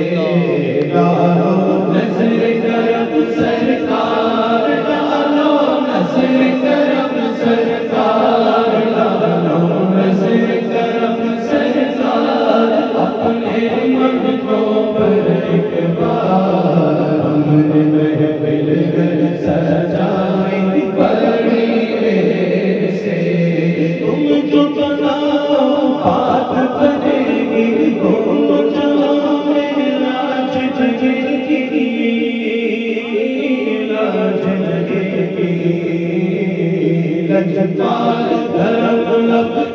ڈالو نظر کرم سرکار ڈالو نظر کرم سرکار ڈالو نظر کرم سرکار اپنے منگتوں پر ایک بار ہم نے محفل سجائی بڑی دیر سے تم جو بناؤ بات بنے گی تم جہاں میں لاج جگے گی لاج جگے گی لجپال دھرم لب